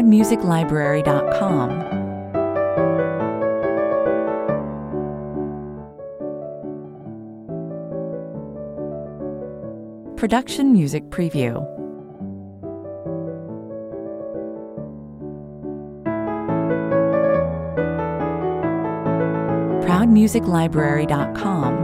ProudMusicLibrary.com. Production Music Preview. ProudMusicLibrary.com.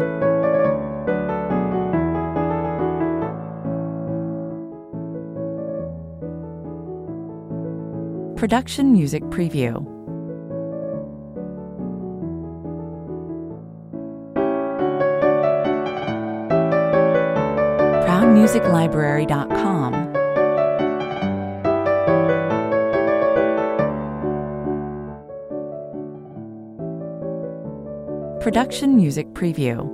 Production Music Preview. ProudMusicLibrary.com. Production Music Preview.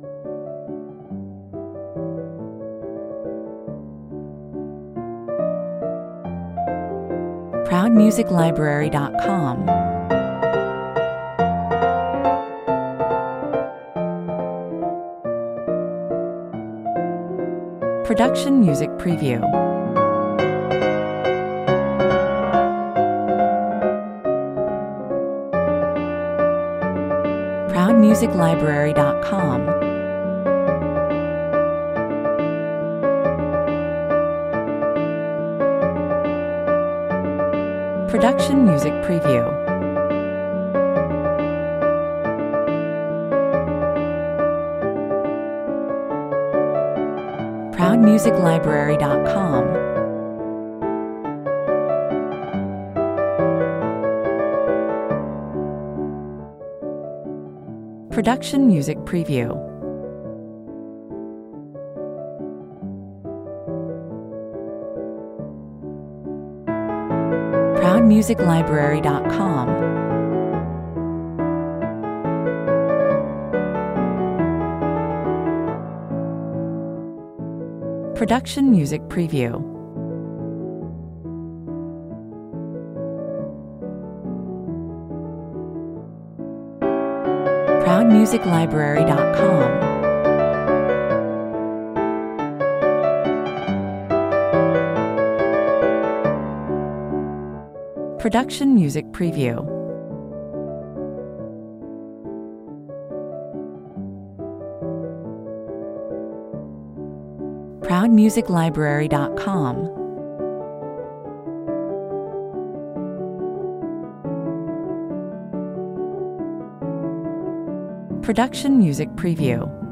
ProudMusicLibrary.com. Production Music Preview. ProudMusicLibrary.com. Production Music Preview. ProudMusicLibrary.com. Production Music Preview. ProudMusicLibrary.com. Production Music Preview. ProudMusicLibrary.com. Production Music Preview. ProudMusicLibrary.com. Production Music Preview.